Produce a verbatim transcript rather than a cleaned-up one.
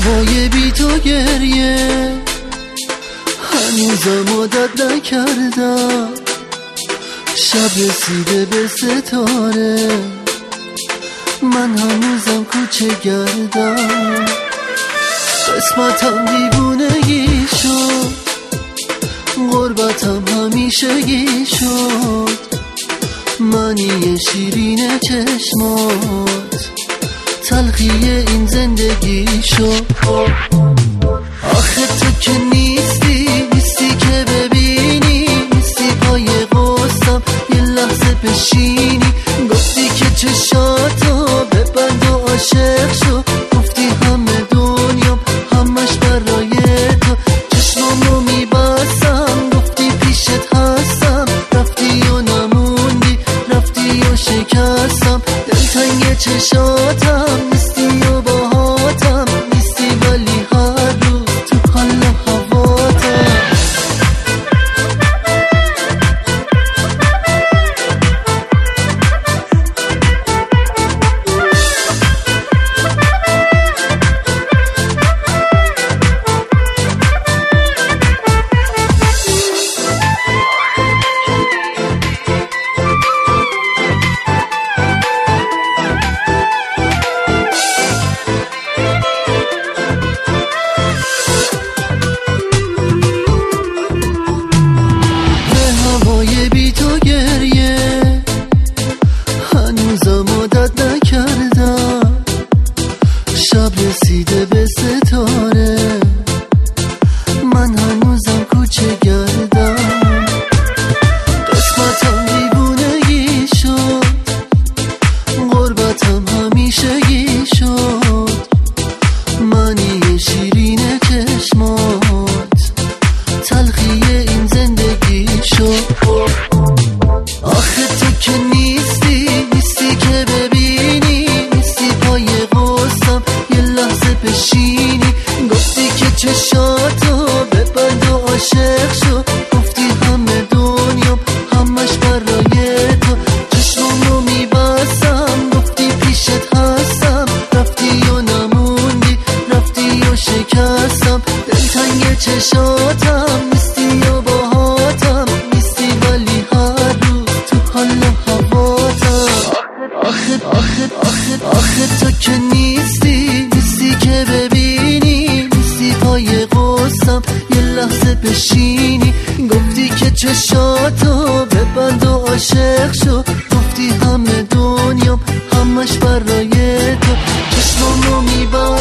هوای بی تو گریه هنوزم عادت نکردم، شب رسیده به ستاره من هنوزم کوچه گردم. قسمتم دیوونگی شد، غربتم همیشگی شد، معنی شیرین چشمات تلخی این زندگی شد. آخه تو که نیستی، نیستی که ببینی، نیستی پای قصدم یه لحظه بشینی. گفتی که چشاتو ببند و عاشق شو، گفتی همه دنیام همش برای تو. چشمامو میبستم گفتی پیشت هستم، رفتی و نموندی، رفتی و شکستم. دلتنگ چشاتم نیستی و باهاتم نیستی، ولی هر روز تو حال و هواتم. بی تو گریه هنوزم عادت نکردم، شب رسیده به ستاره من هنوزم کوچه گردم. قسمتم دیوونگی شد، غربتم همیشگی شد، معنی شیرین چشمات تلخی این زندگی شد. آخه تو که نیستی، نیستی که ببینی، نیستی پای قصدم یه لحظه بشینی. گفتی که چشاتو ببند و عاشق شو، گفتی همه دنیام همش برای تو. چشمامو میبستم گفتی پیشت هستم، رفتی و نموندی، رفتی و شکستم. دلتنگ چشاتم نیستی و باهاتم نیستی، ولی هر روز تو حال و هواتم. آخه آخه آخه آخه تو که نیستی، نیستی که ببینی، نیستی پای قصدم یه لحظه بشینی. گفتی که چشاتو ببند و عاشق شو، گفتی همه دنیام همش برای تو. چشمامو میبند